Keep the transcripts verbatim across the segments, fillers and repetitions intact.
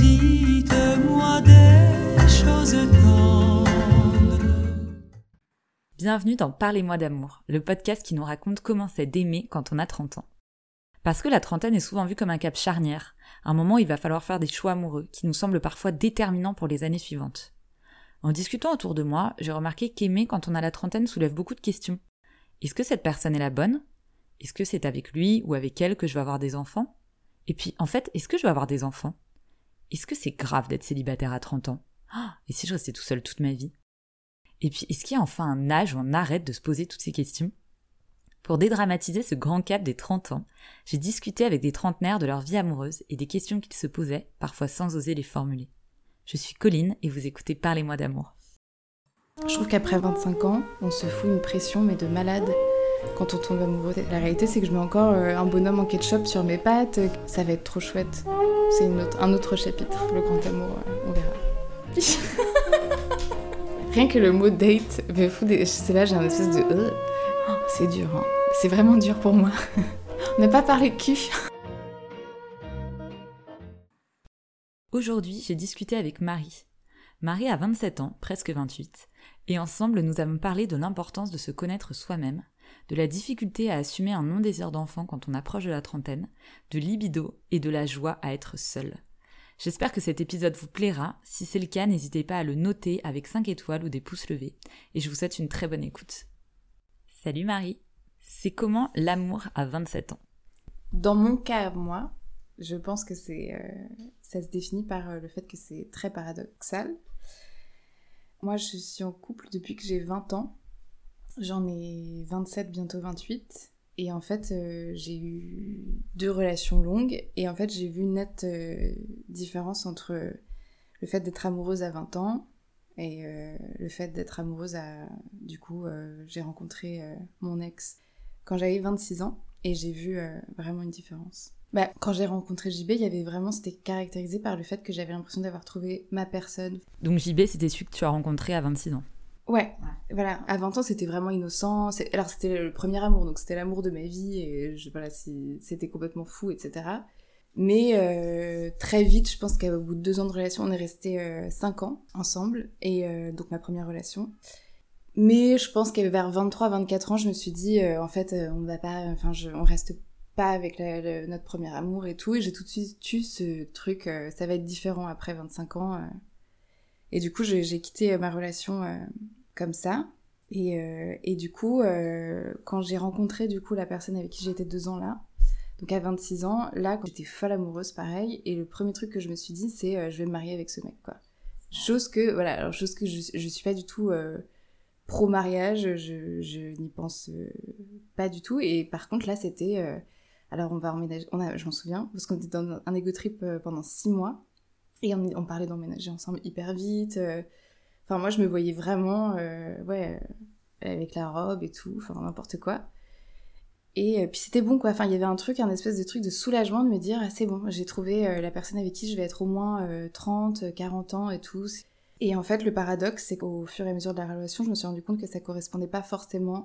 dites-moi des choses tendres. Bienvenue dans Parlez-moi d'amour, le podcast qui nous raconte comment c'est d'aimer quand on a trente ans. Parce que la trentaine est souvent vue comme un cap charnière, un moment où il va falloir faire des choix amoureux qui nous semblent parfois déterminants pour les années suivantes. En discutant autour de moi, j'ai remarqué qu'aimer quand on a la trentaine soulève beaucoup de questions. Est-ce que cette personne est la bonne ? Est-ce que c'est avec lui ou avec elle que je vais avoir des enfants ? Et puis, en fait, est-ce que je vais avoir des enfants ? Est-ce que c'est grave d'être célibataire à trente ans ? Oh, et si je restais tout seul toute ma vie ? Et puis, est-ce qu'il y a enfin un âge où on arrête de se poser toutes ces questions ? Pour dédramatiser ce grand cap des trente ans, j'ai discuté avec des trentenaires de leur vie amoureuse et des questions qu'ils se posaient, parfois sans oser les formuler. Je suis Colline et vous écoutez Parlez-moi d'amour. Je trouve qu'après vingt-cinq ans, on se fout une pression mais de malade quand on tombe amoureux. La réalité, c'est que je mets encore un bonhomme en ketchup sur mes pattes. Ça va être trop chouette. C'est une autre, un autre chapitre, le grand amour, on verra. Rien que le mot date me fout des... Je sais pas, j'ai un espèce de... Oh, c'est dur, hein. C'est vraiment dur pour moi. On n'a pas parlé cul. Aujourd'hui, j'ai discuté avec Marie. Marie a vingt-sept ans, presque vingt-huit, et ensemble nous avons parlé de l'importance de se connaître soi-même, de la difficulté à assumer un non-désir d'enfant quand on approche de la trentaine, de libido et de la joie à être seule. J'espère que cet épisode vous plaira. Si c'est le cas, n'hésitez pas à le noter avec cinq étoiles ou des pouces levés, et je vous souhaite une très bonne écoute. Salut Marie, c'est comment l'amour à vingt-sept ans ? Dans mon cas, moi, je pense que c'est, euh, ça se définit par euh, le fait que c'est très paradoxal. Moi, je suis en couple depuis que j'ai vingt ans. J'en ai vingt-sept, bientôt vingt-huit. Et en fait, euh, j'ai eu deux relations longues. Et en fait, j'ai vu une nette euh, différence entre le fait d'être amoureuse à vingt ans et euh, le fait d'être amoureuse à... Du coup, euh, j'ai rencontré euh, mon ex quand j'avais vingt-six ans. Et j'ai vu euh, vraiment une différence. Bah, quand j'ai rencontré J B, il y avait vraiment, c'était caractérisé par le fait que j'avais l'impression d'avoir trouvé ma personne. Donc J B, c'était celui que tu as rencontré à vingt-six ans. Ouais, ouais. Voilà. À vingt ans, c'était vraiment innocent. C'est... Alors, c'était le premier amour, donc c'était l'amour de ma vie, et je... voilà, c'est... c'était complètement fou, et cetera. Mais euh, très vite, je pense qu'au bout de deux ans de relation, on est restés euh, cinq ans ensemble, et euh, donc ma première relation. Mais je pense que vers vingt-trois vingt-quatre ans, je me suis dit, euh, en fait, euh, on va pas, enfin, je... on reste pas avec la, la, notre premier amour et tout, et j'ai tout de suite eu ce truc, euh, ça va être différent après vingt-cinq ans. Euh... Et du coup, j'ai, j'ai quitté ma relation euh, comme ça. Et, euh, et du coup, euh, quand j'ai rencontré du coup la personne avec qui j'étais deux ans là, donc à vingt-six ans, là, quand j'étais folle amoureuse, pareil, et le premier truc que je me suis dit, c'est euh, je vais me marier avec ce mec, quoi. Chose que, voilà, alors chose que je, je suis pas du tout euh, pro-mariage, je, je n'y pense euh, pas du tout. Et par contre, là, c'était... Euh, alors, on va emménager, on a, je m'en souviens, parce qu'on était dans un ego trip euh, pendant six mois. Et on, on parlait d'emménager ensemble hyper vite. Euh... Enfin, moi, je me voyais vraiment, euh, ouais, euh, avec la robe et tout, enfin, n'importe quoi. Et euh, puis c'était bon, quoi. Enfin, il y avait un truc, un espèce de truc de soulagement de me dire, ah, c'est bon, j'ai trouvé euh, la personne avec qui je vais être au moins euh, trente, quarante ans et tout. Et en fait, le paradoxe, c'est qu'au fur et à mesure de la relation, je me suis rendu compte que ça correspondait pas forcément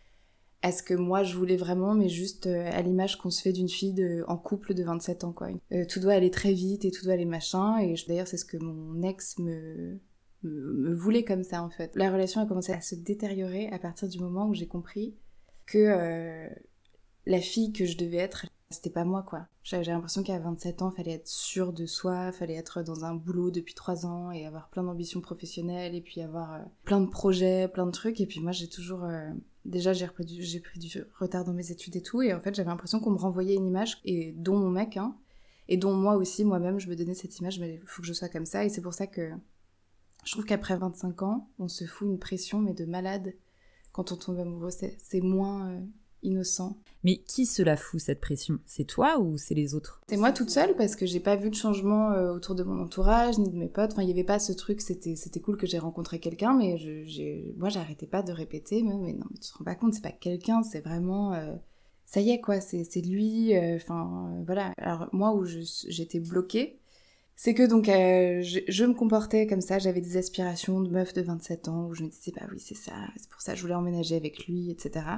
à ce que moi je voulais vraiment, mais juste euh, à l'image qu'on se fait d'une fille de, en couple de vingt-sept ans, quoi. Euh, tout doit aller très vite et tout doit aller machin, et je, d'ailleurs c'est ce que mon ex me, me, me voulait comme ça, en fait. La relation a commencé à se détériorer à partir du moment où j'ai compris que euh, la fille que je devais être, c'était pas moi, quoi. J'avais l'impression qu'à vingt-sept ans, fallait être sûre de soi, fallait être dans un boulot depuis trois ans et avoir plein d'ambitions professionnelles et puis avoir euh, plein de projets, plein de trucs. Et puis moi, j'ai toujours... Euh, déjà, j'ai, repris du, j'ai pris du retard dans mes études et tout. Et en fait, j'avais l'impression qu'on me renvoyait une image, et dont mon mec, hein, et dont moi aussi, moi-même, je me donnais cette image, mais il faut que je sois comme ça. Et c'est pour ça que je trouve qu'après vingt-cinq ans, on se fout une pression, mais de malade. Quand on tombe amoureux, c'est, c'est moins... Euh, innocent. Mais qui se la fout, cette pression ? C'est toi ou c'est les autres ? C'est moi toute seule, parce que j'ai pas vu de changement euh, autour de mon entourage, ni de mes potes. Enfin, il y avait pas ce truc, c'était, c'était cool que j'ai rencontré quelqu'un, mais je, j'ai, moi, j'arrêtais pas de répéter, mais, mais non, mais tu te rends pas compte, c'est pas quelqu'un, c'est vraiment... Euh, ça y est, quoi, c'est, c'est lui, enfin, euh, euh, voilà. Alors, moi, où je, j'étais bloquée, c'est que donc, euh, je, je me comportais comme ça, j'avais des aspirations de meuf de vingt-sept ans, où je me disais, bah oui, c'est ça, c'est pour ça que je voulais emménager avec lui, et cetera.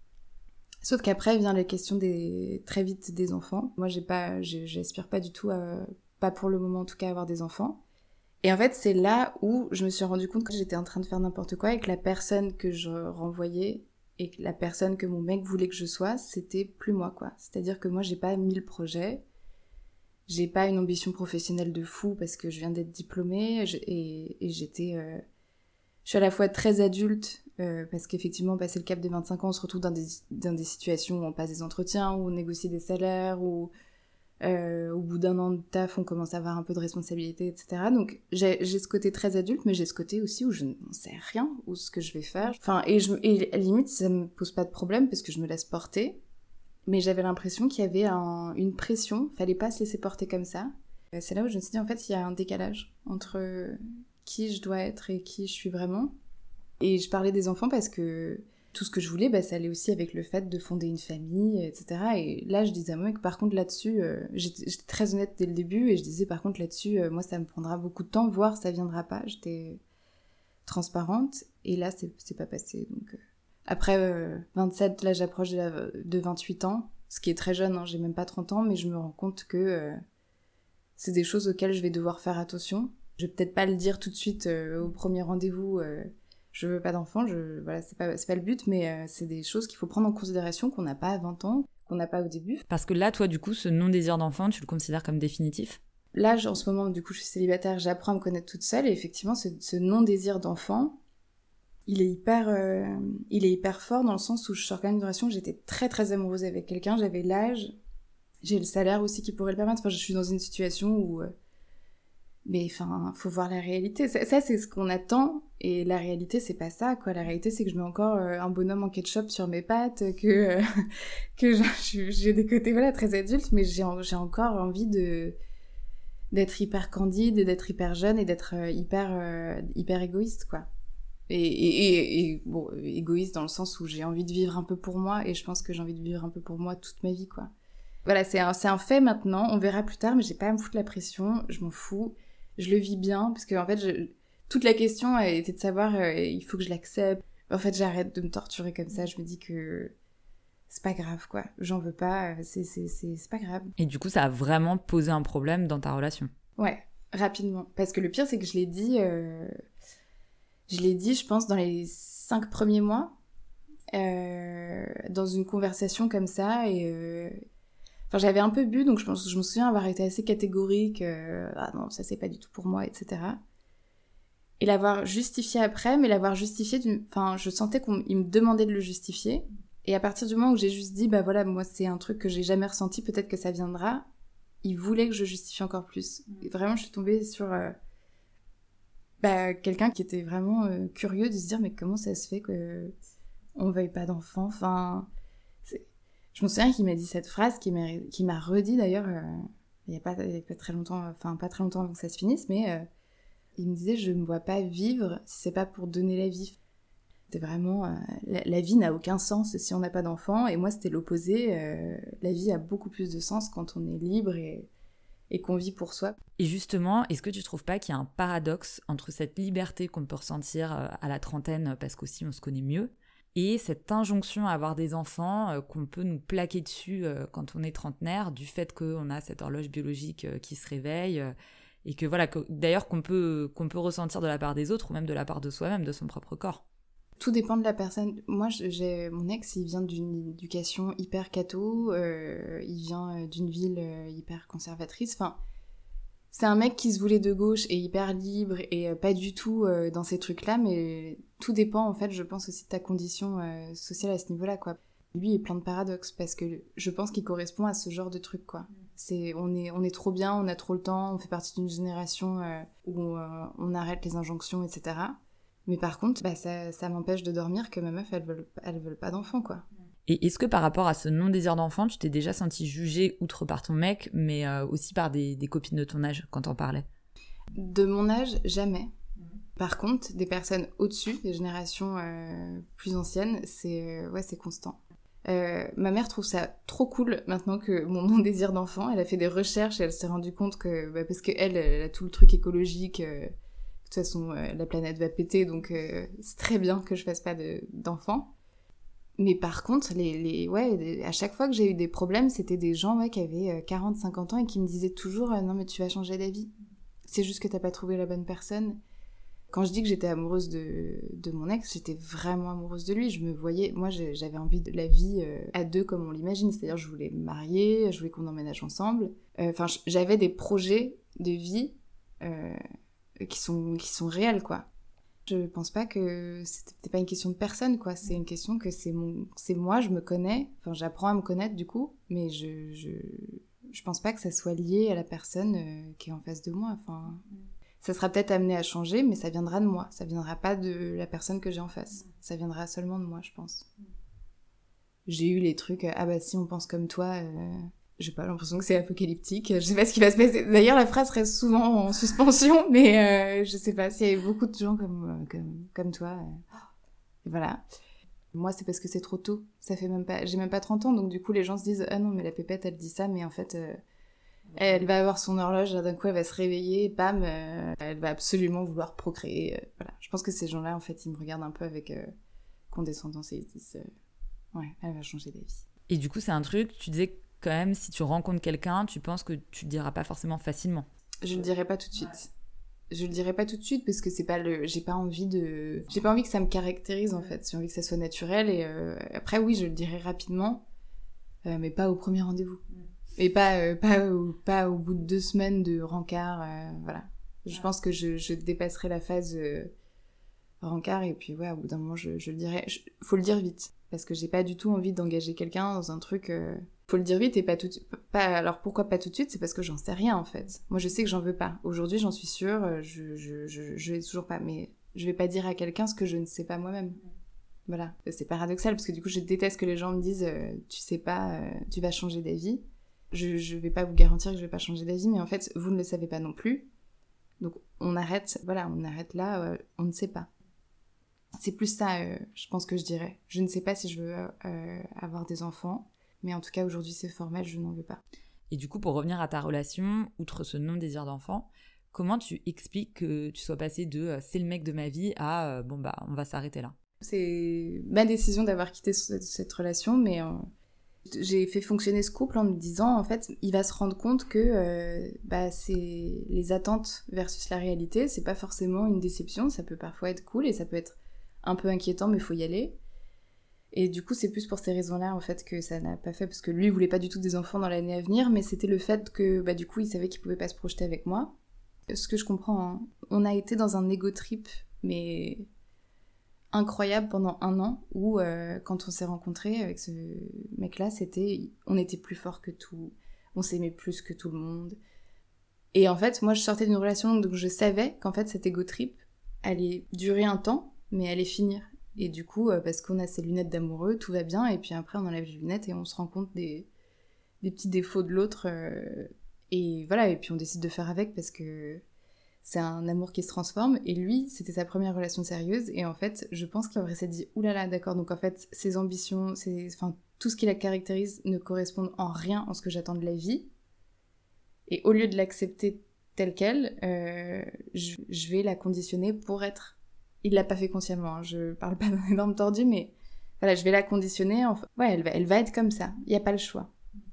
Sauf qu'après vient la question des très vite des enfants. Moi, j'ai pas, j'aspire pas du tout à pas pour le moment en tout cas avoir des enfants. Et en fait, c'est là où je me suis rendu compte que j'étais en train de faire n'importe quoi et que la personne que je renvoyais et que la personne que mon mec voulait que je sois, c'était plus moi, quoi. C'est-à-dire que moi, j'ai pas mille projets, j'ai pas une ambition professionnelle de fou parce que je viens d'être diplômée je, et, et j'étais... Euh, je suis à la fois très adulte euh, parce qu'effectivement, passer le cap des vingt-cinq ans, on se retrouve dans des, dans des situations où on passe des entretiens, où on négocie des salaires, où euh, au bout d'un an de taf, on commence à avoir un peu de responsabilité, et cetera. Donc j'ai, j'ai ce côté très adulte, mais j'ai ce côté aussi où je ne sais rien, où ce que je vais faire. Enfin, et, je, et à la limite, ça me pose pas de problème parce que je me laisse porter. Mais j'avais l'impression qu'il y avait un, une pression, fallait pas se laisser porter comme ça. C'est là où je me suis dit, en fait, il y a un décalage entre qui je dois être et qui je suis vraiment. Et je parlais des enfants parce que tout ce que je voulais, bah, ça allait aussi avec le fait de fonder une famille, et cetera. Et là, je disais à moi que par contre, là-dessus, euh, j'étais, j'étais très honnête dès le début, et je disais par contre, là-dessus, euh, moi, ça me prendra beaucoup de temps, voire ça viendra pas. J'étais transparente, et là, c'est, c'est pas passé. Donc, euh... Après euh, vingt-sept, là, j'approche de, la, de vingt-huit ans, ce qui est très jeune, hein, j'ai même pas trente ans, mais je me rends compte que euh, c'est des choses auxquelles je vais devoir faire attention. Je vais peut-être pas le dire tout de suite euh, au premier rendez-vous, euh, je veux pas d'enfant, je, voilà, c'est pas, c'est pas le but, mais euh, c'est des choses qu'il faut prendre en considération qu'on n'a pas à vingt ans, qu'on n'a pas au début. Parce que là, toi, du coup, ce non-désir d'enfant, tu le considères comme définitif ? Là, en ce moment, du coup, je suis célibataire, j'apprends à me connaître toute seule, et effectivement, ce, ce non-désir d'enfant, il est hyper, euh, il est hyper fort dans le sens où je sors quand même d'une relation où j'étais très très amoureuse avec quelqu'un, j'avais l'âge, j'ai le salaire aussi qui pourrait le permettre, enfin, je suis dans une situation où... Euh, mais enfin, faut voir la réalité. Ça, ça, c'est ce qu'on attend, et la réalité, c'est pas ça, quoi. La réalité, c'est que je mets encore euh, un bonhomme en ketchup sur mes pattes, que euh, que j'ai, j'ai des côtés, voilà, très adultes, mais j'ai, j'ai encore envie de d'être hyper candide, d'être hyper jeune et d'être euh, hyper euh, hyper égoïste, quoi. Et, et, et, et bon, égoïste dans le sens où j'ai envie de vivre un peu pour moi, et je pense que j'ai envie de vivre un peu pour moi toute ma vie, quoi. Voilà, c'est un, c'est un fait maintenant. On verra plus tard, mais j'ai pas à me foutre la pression. Je m'en fous. Je le vis bien, parce que en fait, je... toute la question a été de savoir, euh, il faut que je l'accepte. En fait, j'arrête de me torturer comme ça, je me dis que c'est pas grave, quoi. J'en veux pas, c'est, c'est, c'est, c'est pas grave. Et du coup, ça a vraiment posé un problème dans ta relation ? Ouais, rapidement. Parce que le pire, c'est que je l'ai dit, euh... je l'ai dit, je pense, dans les cinq premiers mois, euh... dans une conversation comme ça, et... Euh... Enfin, j'avais un peu bu, donc je, pense, je me souviens avoir été assez catégorique, euh, ah non, ça c'est pas du tout pour moi, et cetera. Et l'avoir justifié après, mais l'avoir justifié d'une... Enfin, je sentais qu'il me demandait de le justifier, et à partir du moment où j'ai juste dit, bah voilà, moi c'est un truc que j'ai jamais ressenti, peut-être que ça viendra, il voulait que je justifie encore plus. Et vraiment, je suis tombée sur euh, bah, quelqu'un qui était vraiment euh, curieux de se dire, mais comment ça se fait qu'on veuille pas d'enfant, enfin... C'est... Je me souviens qu'il m'a dit cette phrase, qui m'a, qui m'a redit d'ailleurs, euh, il n'y a pas, il y a pas très longtemps, enfin pas très longtemps avant que ça se finisse, mais euh, il me disait, je ne me vois pas vivre si c'est pas pour donner la vie. C'était vraiment, euh, la, la vie n'a aucun sens si on n'a pas d'enfant, et moi c'était l'opposé, euh, la vie a beaucoup plus de sens quand on est libre et, et qu'on vit pour soi. Et justement, est-ce que tu trouves pas qu'il y a un paradoxe entre cette liberté qu'on peut ressentir à la trentaine, parce qu'aussi on se connaît mieux, et cette injonction à avoir des enfants euh, qu'on peut nous plaquer dessus euh, quand on est trentenaire, du fait qu'on a cette horloge biologique euh, qui se réveille, euh, et que voilà, que, d'ailleurs qu'on peut, qu'on peut ressentir de la part des autres, ou même de la part de soi-même, de son propre corps. Tout dépend de la personne. Moi, j'ai, mon ex, il vient d'une éducation hyper catho, euh, il vient d'une ville hyper conservatrice, enfin... C'est un mec qui se voulait de gauche et hyper libre et euh, pas du tout euh, dans ces trucs-là, mais tout dépend, en fait, je pense aussi de ta condition euh, sociale à ce niveau-là, quoi. Lui, il est plein de paradoxes parce que je pense qu'il correspond à ce genre de truc, quoi. C'est, on est, on est trop bien, on a trop le temps, on fait partie d'une génération euh, où euh, on arrête les injonctions, et cetera. Mais par contre, bah, ça, ça m'empêche de dormir que ma meuf, elle veut, elle veut pas d'enfant, quoi. Et est-ce que par rapport à ce non-désir d'enfant, tu t'es déjà sentie jugée, outre par ton mec, mais euh, aussi par des, des copines de ton âge, quand t'en parlais ? De mon âge, jamais. Par contre, des personnes au-dessus, des générations euh, plus anciennes, c'est, euh, ouais, c'est constant. Euh, ma mère trouve ça trop cool maintenant que mon non-désir d'enfant, elle a fait des recherches et elle s'est rendue compte que, bah, parce qu'elle, elle a tout le truc écologique, euh, de toute façon, euh, la planète va péter, donc euh, c'est très bien que je fasse pas de, d'enfant. Mais par contre, les, les, ouais, les- à chaque fois que j'ai eu des problèmes, c'était des gens ouais, qui avaient quarante cinquante ans et qui me disaient toujours euh, « Non mais tu vas changer d'avis, c'est juste que t'as pas trouvé la bonne personne ». Quand je dis que j'étais amoureuse de, de mon ex, j'étais vraiment amoureuse de lui. Je me voyais, moi j'ai- j'avais envie de la vie euh, à deux comme on l'imagine, c'est-à-dire je voulais me marier, je voulais qu'on emménage ensemble. Enfin, euh, j'avais des projets de vie euh, qui sont qui sont réels quoi. Je pense pas que c'était pas une question de personne quoi, c'est une question que c'est mon, c'est moi, je me connais. Enfin, j'apprends à me connaître du coup, mais je je je pense pas que ça soit lié à la personne euh, qui est en face de moi. Enfin. Ça sera peut-être amené à changer, mais ça viendra de moi. Ça viendra pas de la personne que j'ai en face. Ça viendra seulement de moi, je pense. J'ai eu les trucs, euh, ah bah si on pense comme toi, euh, j'ai pas l'impression que c'est apocalyptique. Je sais pas ce qui va se passer. D'ailleurs, la phrase reste souvent en suspension, mais euh, je sais pas s'il y a beaucoup de gens comme, euh, comme, comme toi. Euh, et voilà. Moi, c'est parce que c'est trop tôt. Ça fait même pas, j'ai même pas trente ans, donc du coup, les gens se disent, ah non, mais la pépette, elle dit ça, mais en fait... Euh, elle va avoir son horloge, d'un coup elle va se réveiller, bam, euh, elle va absolument vouloir procréer. Euh, voilà. Je pense que ces gens-là, en fait, ils me regardent un peu avec euh, condescendance et ils se disent euh, ouais, elle va changer d'avis. Et du coup, c'est un truc, tu disais quand même, si tu rencontres quelqu'un, tu penses que tu le diras pas forcément facilement. Je le dirai pas tout de suite. Je le dirai pas tout de suite parce que c'est pas le, j'ai pas envie de, j'ai pas envie que ça me caractérise en fait. J'ai envie que ça soit naturel et euh... après oui, je le dirai rapidement, euh, mais pas au premier rendez-vous. Et pas, euh, pas, au, pas au bout de deux semaines de rencard, euh, voilà. Je pense que je, je dépasserai la phase euh, rencard et puis ouais, au bout d'un moment, je, je le dirai. Je, faut le dire vite, parce que j'ai pas du tout envie d'engager quelqu'un dans un truc... Euh, faut le dire vite et pas tout de suite. Alors pourquoi pas tout de suite ? C'est parce que j'en sais rien en fait. Moi je sais que j'en veux pas. Aujourd'hui j'en suis sûre, je, je, je, je vais toujours pas. Mais je vais pas dire à quelqu'un ce que je ne sais pas moi-même. Voilà. C'est paradoxal parce que du coup je déteste que les gens me disent euh, tu sais pas, euh, tu vas changer d'avis. Je, je vais pas vous garantir que je vais pas changer d'avis, mais en fait, vous ne le savez pas non plus. Donc, on arrête, voilà, on arrête là, euh, on ne sait pas. C'est plus ça, euh, je pense que je dirais. Je ne sais pas si je veux euh, avoir des enfants, mais en tout cas, aujourd'hui, c'est formel, je n'en veux pas. Et du coup, pour revenir à ta relation, outre ce non-désir d'enfant, comment tu expliques que tu sois passée de euh, « c'est le mec de ma vie » à euh, « bon bah, on va s'arrêter là ». C'est ma décision d'avoir quitté cette, cette relation, mais... Euh... J'ai fait fonctionner ce couple en me disant, en fait, il va se rendre compte que euh, bah, c'est les attentes versus la réalité, c'est pas forcément une déception, ça peut parfois être cool et ça peut être un peu inquiétant, mais faut y aller. Et du coup, c'est plus pour ces raisons-là, en fait, que ça n'a pas fait, parce que lui, il voulait pas du tout des enfants dans l'année à venir, mais c'était le fait que, bah, du coup, il savait qu'il pouvait pas se projeter avec moi. Ce que je comprends, hein, on a été dans un ego trip, mais... incroyable pendant un an où euh, quand on s'est rencontrés avec ce mec-là, c'était on était plus fort que tout, on s'aimait plus que tout le monde. Et en fait, moi je sortais d'une relation donc je savais qu'en fait cet ego trip allait durer un temps, mais allait finir. Et du coup, euh, parce qu'on a ces lunettes d'amoureux, tout va bien, et puis après on enlève les lunettes et on se rend compte des, des petits défauts de l'autre, euh, et voilà, et puis on décide de faire avec parce que c'est un amour qui se transforme, et lui, c'était sa première relation sérieuse, et en fait, je pense qu'il aurait s'est dit « Oulala, d'accord, donc en fait, ses ambitions, ses... enfin, tout ce qui la caractérise ne correspond en rien en ce que j'attends de la vie, et au lieu de l'accepter telle qu'elle, euh, je... je vais la conditionner pour être... » Il l'a pas fait consciemment, hein, je parle pas d'un énorme tordu, mais voilà, je vais la conditionner, enfin... ouais, elle va, elle va être comme ça, il y a pas le choix.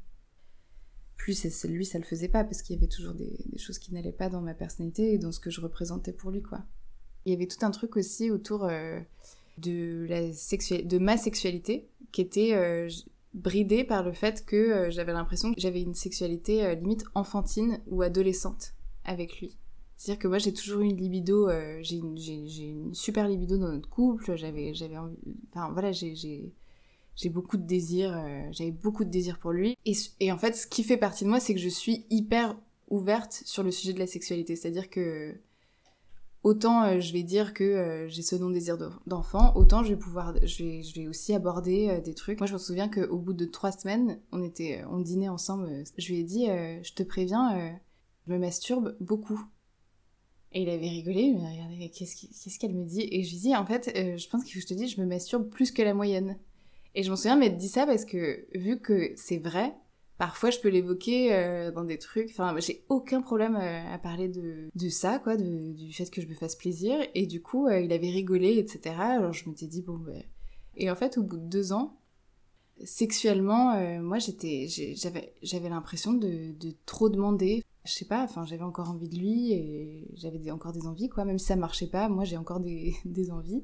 Plus c'est, lui, ça le faisait pas, parce qu'il y avait toujours des, des choses qui n'allaient pas dans ma personnalité et dans ce que je représentais pour lui, quoi. Il y avait tout un truc aussi autour euh, de, la sexu- de ma sexualité, qui était euh, bridée par le fait que euh, j'avais l'impression que j'avais une sexualité euh, limite enfantine ou adolescente avec lui. C'est-à-dire que moi, j'ai toujours eu une libido, euh, j'ai, une, j'ai, j'ai une super libido dans notre couple, j'avais, j'avais envie... Enfin, voilà, j'ai... j'ai J'ai beaucoup de désirs, euh, j'avais beaucoup de désirs pour lui. Et, et en fait, ce qui fait partie de moi, c'est que je suis hyper ouverte sur le sujet de la sexualité. C'est-à-dire que autant euh, je vais dire que euh, j'ai ce non-désir d'enfant, autant je vais pouvoir, je vais, je vais aussi aborder euh, des trucs. Moi, je me souviens qu'au bout de trois semaines, on était, on dînait ensemble. Euh, je lui ai dit, euh, je te préviens, euh, je me masturbe beaucoup. Et il avait rigolé, il m'a regardé, mais qu'est-ce, qui, qu'est-ce qu'elle me dit ? Et je lui ai dit, en fait, euh, je pense qu'il faut que je te dise, je me masturbe plus que la moyenne. Et je m'en souviens m'être dit ça parce que, vu que c'est vrai, parfois je peux l'évoquer euh, dans des trucs... Enfin, j'ai aucun problème euh, à parler de, de ça, quoi, de, du fait que je me fasse plaisir. Et du coup, euh, il avait rigolé, et cetera. Alors je m'étais dit, bon, bah, Et en fait, au bout de deux ans, sexuellement, euh, moi, j'étais, j'ai, j'avais, j'avais l'impression de, de trop demander. Je sais pas, enfin, j'avais encore envie de lui et j'avais des, encore des envies, quoi. Même si ça marchait pas, moi, j'ai encore des, des envies.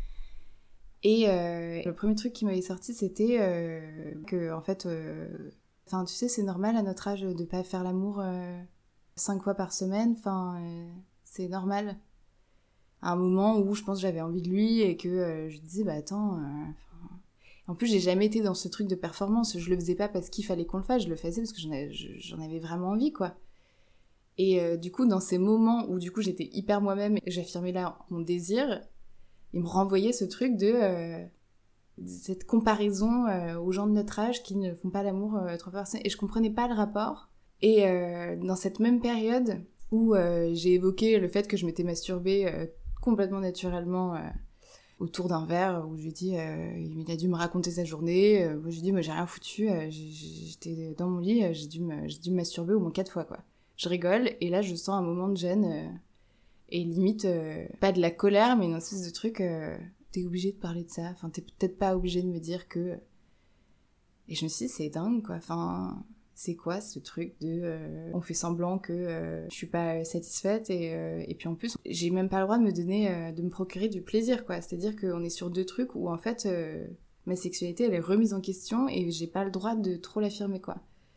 Et euh, le premier truc qui m'avait sorti, c'était euh, que, en fait, enfin, euh, tu sais, c'est normal à notre âge de pas faire l'amour euh, cinq fois par semaine. Enfin, euh, c'est normal. À un moment où je pense que j'avais envie de lui et que euh, je disais, bah attends. Euh, en plus, j'ai jamais été dans ce truc de performance. Je le faisais pas parce qu'il fallait qu'on le fasse, je le faisais parce que j'en avais, j'en avais vraiment envie, quoi. Et euh, du coup, dans ces moments où du coup j'étais hyper moi-même et j'affirmais là mon désir, il me renvoyait ce truc de euh, cette comparaison euh, aux gens de notre âge qui ne font pas l'amour euh, trois fois par semaine. Et je comprenais pas le rapport. Et euh, dans cette même période où euh, j'ai évoqué le fait que je m'étais masturbée euh, complètement naturellement euh, autour d'un verre, où je lui ai dit, euh, il a dû me raconter sa journée. Euh, moi, je lui ai dit, moi, j'ai rien foutu. Euh, j'étais dans mon lit, euh, j'ai dû, me, j'ai dû me masturber au moins quatre fois, quoi. Je rigole, et là, je sens un moment de gêne, euh, et limite, euh, pas de la colère, mais une espèce de truc, euh, t'es obligé de parler de ça. Enfin, t'es peut-être pas obligé de me dire que... Et je me suis dit, c'est dingue, quoi. Enfin, c'est quoi ce truc de... Euh, on fait semblant que euh, je suis pas satisfaite, et, euh, et puis en plus, j'ai même pas le droit de me donner, euh, de me procurer du plaisir, quoi. C'est-à-dire qu'on est sur deux trucs où, en fait, euh, ma sexualité, elle est remise en question, et j'ai pas le droit de trop l'affirmer, quoi.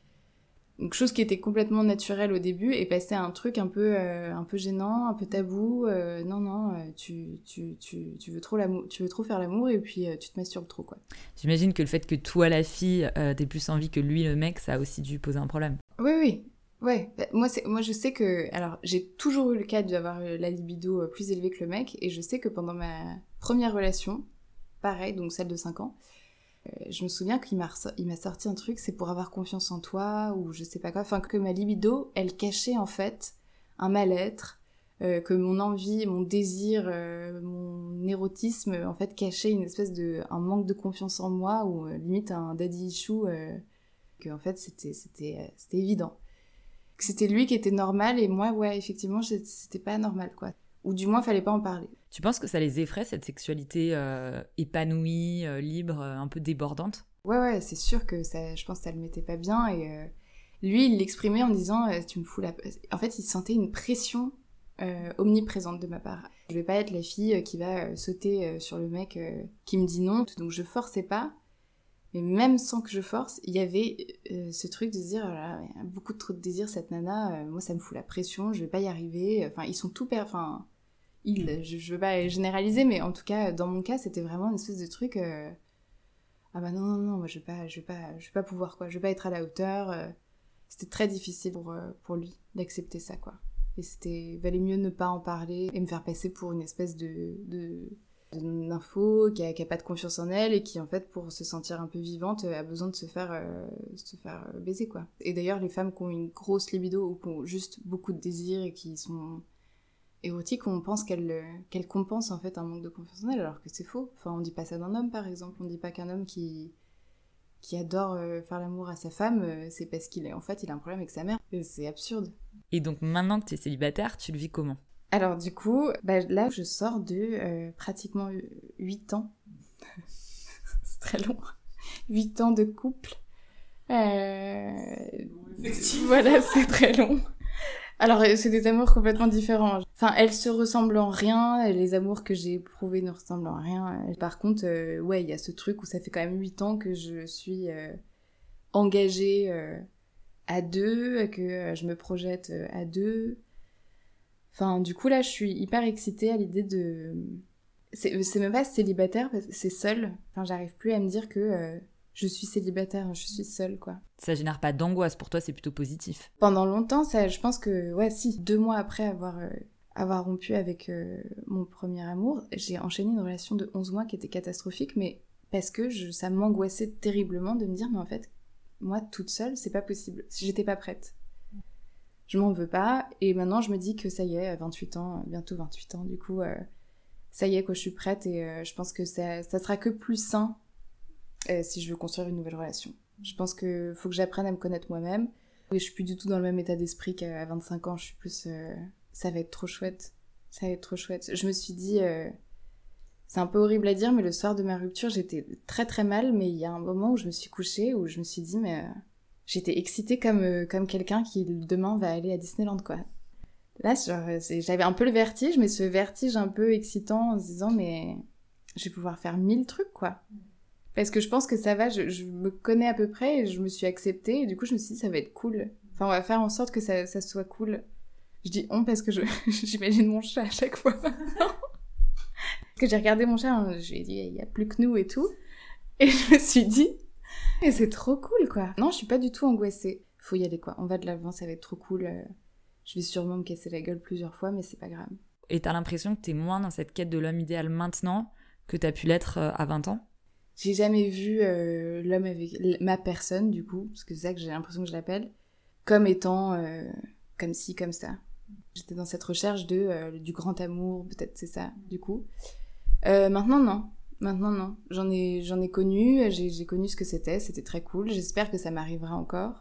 Donc, chose qui était complètement naturelle au début est passée à un truc un peu, euh, un peu gênant, un peu tabou. Euh, non, non, euh, tu, tu, tu, tu, veux trop l'amour, tu veux trop faire l'amour et puis euh, tu te masturbes trop, quoi. J'imagine que le fait que toi, la fille, euh, t'aies plus envie que lui, le mec, ça a aussi dû poser un problème. Oui, oui. Ouais. Bah, moi, c'est, moi, je sais que... Alors, j'ai toujours eu le cas d'avoir la libido plus élevée que le mec. Et je sais que pendant ma première relation, pareil, donc celle de cinq ans, je me souviens qu'il m'a, il m'a sorti un truc, c'est pour avoir confiance en toi, ou je sais pas quoi, enfin que ma libido, elle cachait en fait un mal-être, euh, que mon envie, mon désir, euh, mon érotisme, en fait, cachait une espèce de, un manque de confiance en moi, ou euh, limite un daddy issue, euh, que en fait c'était, c'était, euh, c'était évident. Que c'était lui qui était normal, et moi, ouais, effectivement, c'était pas normal, quoi. Ou du moins, fallait pas en parler. Tu penses que ça les effraie, cette sexualité euh, épanouie, euh, libre, euh, un peu débordante ? Ouais, ouais, c'est sûr que ça, je pense que ça le mettait pas bien. Et euh, lui, il l'exprimait en disant euh, « tu me fous la... » En fait, il sentait une pression euh, omniprésente de ma part. Je vais pas être la fille qui va euh, sauter euh, sur le mec euh, qui me dit non. Donc je forçais pas. Mais même sans que je force, il y avait euh, ce truc de se dire oh là, il y a beaucoup trop de désir, cette nana. Euh, moi, ça me fout la pression. Je vais pas y arriver. Enfin, ils sont tout... Per... Enfin... Il, je, je veux pas généraliser, mais en tout cas, dans mon cas, c'était vraiment une espèce de truc... Euh... Ah bah non, non, non, moi je vais pas, je vais pas, je vais pas pouvoir, quoi. Je vais pas être à la hauteur. Euh... C'était très difficile pour, euh, pour lui d'accepter ça, quoi. Et c'était... valait mieux ne pas en parler et me faire passer pour une espèce de... de... d'info qui a, qui a pas de confiance en elle et qui, en fait, pour se sentir un peu vivante, a besoin de se faire, euh, se faire baiser, quoi. Et d'ailleurs, les femmes qui ont une grosse libido ou qui ont juste beaucoup de désir et qui sont... érotique, on pense qu'elle, qu'elle compense en fait un manque de confiance en elle, alors que c'est faux. Enfin, on dit pas ça d'un homme, par exemple. On dit pas qu'un homme qui, qui adore euh, faire l'amour à sa femme, euh, c'est parce qu'il est, en fait, il a un problème avec sa mère. Et c'est absurde. Et donc, maintenant que tu es célibataire, tu le vis comment ? Alors, du coup, bah, là, je sors de euh, pratiquement huit ans. C'est très long. huit ans de couple. Euh... Voilà, c'est très long. Alors, c'est des amours complètement différents. Enfin, elles se ressemblent en rien, les amours que j'ai éprouvés ne ressemblent en rien. Par contre, euh, ouais, il y a ce truc où ça fait quand même huit ans que je suis euh, engagée euh, à deux, que euh, je me projette euh, à deux. Enfin, du coup, là, je suis hyper excitée à l'idée de... C'est, c'est même pas célibataire, c'est seul. Enfin, j'arrive plus à me dire que... Euh, je suis célibataire, je suis seule, quoi. Ça génère pas d'angoisse, pour toi, c'est plutôt positif. Pendant longtemps, ça, je pense que, ouais, si, deux mois après avoir, euh, avoir rompu avec euh, mon premier amour, j'ai enchaîné une relation de onze mois qui était catastrophique, mais parce que je, ça m'angoissait terriblement de me dire, mais en fait, moi, toute seule, c'est pas possible. J'étais pas prête. Je m'en veux pas, et maintenant, je me dis que ça y est, à vingt-huit ans, bientôt vingt-huit ans, du coup, euh, ça y est, quoi, je suis prête, et euh, je pense que ça, ça sera que plus sain Euh, si je veux construire une nouvelle relation. Je pense qu'il faut que j'apprenne à me connaître moi-même. Et je suis plus du tout dans le même état d'esprit qu'à vingt-cinq ans. Je suis plus... Euh, ça va être trop chouette. Ça va être trop chouette. Je me suis dit... Euh, C'est un peu horrible à dire, mais le soir de ma rupture, j'étais très très mal, mais il y a un moment où je me suis couchée, où je me suis dit, mais... Euh, j'étais excitée comme, euh, comme quelqu'un qui, demain, va aller à Disneyland, quoi. Là, genre, j'avais un peu le vertige, mais ce vertige un peu excitant en se disant, mais je vais pouvoir faire mille trucs, quoi. Parce que je pense que ça va, je, je me connais à peu près, et je me suis acceptée, et du coup, je me suis dit, ça va être cool. Enfin, on va faire en sorte que ça, ça soit cool. Je dis on parce que je, j'imagine mon chat à chaque fois. Parce que j'ai regardé mon chat, je lui ai dit, il n'y a plus que nous et tout. Et je me suis dit, mais c'est trop cool, quoi. Non, je suis pas du tout angoissée. Faut y aller, quoi. On va de l'avant, ça va être trop cool. Je vais sûrement me casser la gueule plusieurs fois, mais c'est pas grave. Et t'as l'impression que t'es moins dans cette quête de l'homme idéal maintenant que t'as pu l'être à vingt ans ? J'ai jamais vu euh, l'homme avec ma personne, du coup, parce que c'est ça que j'ai l'impression que je l'appelle, comme étant euh, comme ci, comme ça. J'étais dans cette recherche de euh, du grand amour, peut-être c'est ça, du coup. Euh, maintenant, non. Maintenant, non. J'en ai, j'en ai connu, j'ai, j'ai connu ce que c'était, c'était très cool. J'espère que ça m'arrivera encore.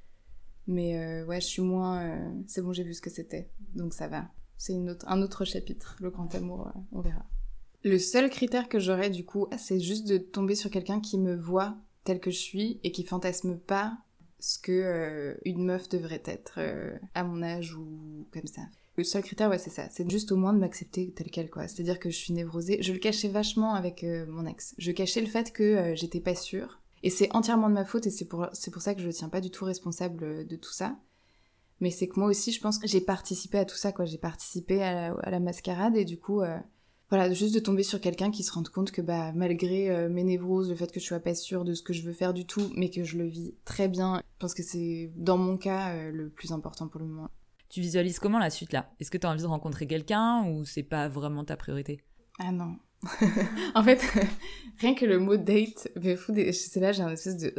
Mais euh, ouais, je suis moins... Euh, c'est bon, j'ai vu ce que c'était, donc ça va. C'est une autre, un autre chapitre, le grand amour, euh, on verra. Le seul critère que j'aurais, du coup, c'est juste de tomber sur quelqu'un qui me voit telle que je suis et qui fantasme pas ce que euh, une meuf devrait être euh, à mon âge ou comme ça. Le seul critère, ouais, c'est ça. C'est juste au moins de m'accepter telle quelle, quoi. C'est-à-dire que je suis névrosée. Je le cachais vachement avec euh, mon ex. Je cachais le fait que euh, j'étais pas sûre. Et c'est entièrement de ma faute et c'est pour, c'est pour ça que je le tiens pas du tout responsable de tout ça. Mais c'est que moi aussi, je pense que j'ai participé à tout ça, quoi. J'ai participé à la, à la mascarade et du coup... Euh, Voilà, juste de tomber sur quelqu'un qui se rende compte que bah, malgré euh, mes névroses, le fait que je sois pas sûre de ce que je veux faire du tout, mais que je le vis très bien, je pense que c'est, dans mon cas, euh, le plus important pour le moment. Tu visualises comment la suite, là ? Est-ce que t'as envie de rencontrer quelqu'un ou c'est pas vraiment ta priorité ? Ah non. En fait, rien que le mot date me fout des... Je sais pas, j'ai un espèce de...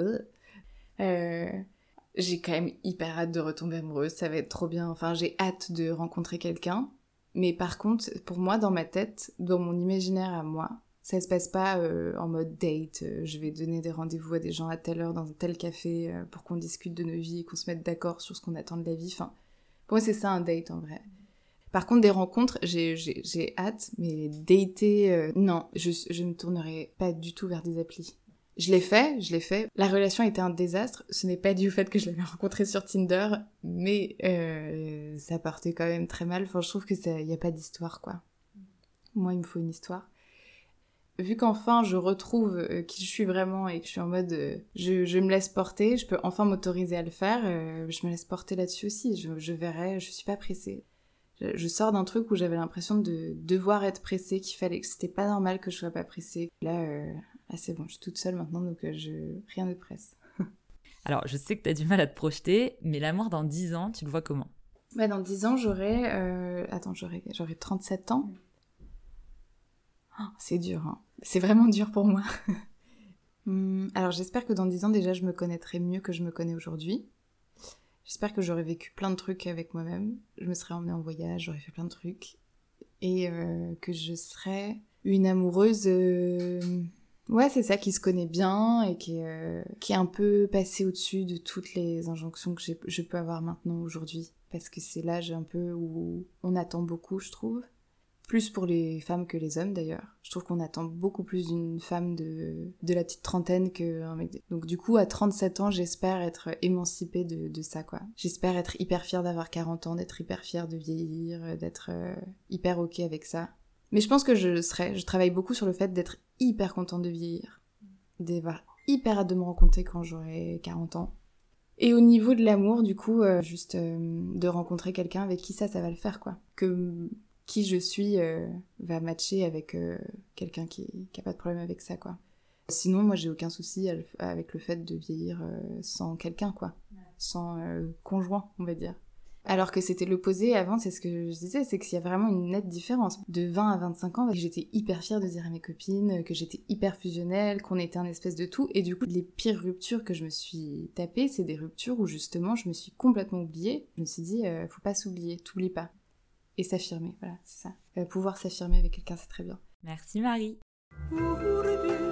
Euh... J'ai quand même hyper hâte de retomber amoureuse, ça va être trop bien. Enfin, j'ai hâte de rencontrer quelqu'un. Mais par contre, pour moi, dans ma tête, dans mon imaginaire à moi, ça se passe pas euh, en mode date, euh, je vais donner des rendez-vous à des gens à telle heure dans un tel café euh, pour qu'on discute de nos vies et qu'on se mette d'accord sur ce qu'on attend de la vie. Enfin, pour moi, c'est ça un date en vrai. Par contre, des rencontres, j'ai, j'ai, j'ai hâte, mais dater, euh, non, je, je ne tournerai pas du tout vers des applis. Je l'ai fait, je l'ai fait. La relation était un désastre. Ce n'est pas dû au fait que je l'avais rencontré sur Tinder, mais euh, ça partait quand même très mal. Enfin, je trouve que ça, y a pas d'histoire, quoi. Moi, il me faut une histoire. Vu qu'enfin je retrouve euh, qui je suis vraiment et que je suis en mode, euh, je, je me laisse porter, je peux enfin m'autoriser à le faire. Euh, je me laisse porter là-dessus aussi. Je, je verrai. Je suis pas pressée. Je, je sors d'un truc où j'avais l'impression de devoir être pressée, qu'il fallait que c'était pas normal que je sois pas pressée. Là. Euh, Ah c'est bon, je suis toute seule maintenant, donc euh, je... rien ne presse. Alors, je sais que t'as du mal à te projeter, mais l'amour dans dix ans, tu le vois comment ? Bah, dans dix ans, j'aurai... Euh... Attends, j'aurai... j'aurai trente-sept ans. Oh, c'est dur, hein. C'est vraiment dur pour moi. hum, alors, j'espère que dans dix ans, déjà, je me connaîtrai mieux que je me connais aujourd'hui. J'espère que j'aurai vécu plein de trucs avec moi-même. Je me serai emmenée en voyage, j'aurais fait plein de trucs. Et euh, que je serai une amoureuse... Euh... Ouais, c'est ça, qui se connaît bien et qui est, euh, qui est un peu passé au-dessus de toutes les injonctions que j'ai, je peux avoir maintenant, aujourd'hui. Parce que c'est l'âge un peu où on attend beaucoup, je trouve. Plus pour les femmes que les hommes, d'ailleurs. Je trouve qu'on attend beaucoup plus d'une femme de, de la petite trentaine qu'un mec. Donc du coup, à trente-sept ans, j'espère être émancipée de, de ça, quoi. J'espère être hyper fière d'avoir quarante ans, d'être hyper fière de vieillir, d'être euh, hyper ok avec ça. Mais je pense que je le serai. Je travaille beaucoup sur le fait d'être hyper contente de vieillir. D'avoir hyper hâte de me rencontrer quand j'aurai quarante ans. Et au niveau de l'amour, du coup, euh, juste euh, de rencontrer quelqu'un avec qui ça, ça va le faire, quoi. Que qui je suis euh, va matcher avec euh, quelqu'un qui, qui a pas de problème avec ça, quoi. Sinon, moi, j'ai aucun souci avec le fait de vieillir euh, sans quelqu'un, quoi. Sans euh, conjoint, on va dire. Alors que c'était l'opposé avant, c'est ce que je disais, c'est qu'il y a vraiment une nette différence. De vingt à vingt-cinq ans, j'étais hyper fière de dire à mes copines que j'étais hyper fusionnelle, qu'on était un espèce de tout. Et du coup, les pires ruptures que je me suis tapées, c'est des ruptures où justement, je me suis complètement oubliée. Je me suis dit, euh, faut pas s'oublier, t'oublies pas. Et s'affirmer, voilà, c'est ça. Euh, pouvoir s'affirmer avec quelqu'un, c'est très bien. Merci Marie. Pour vivre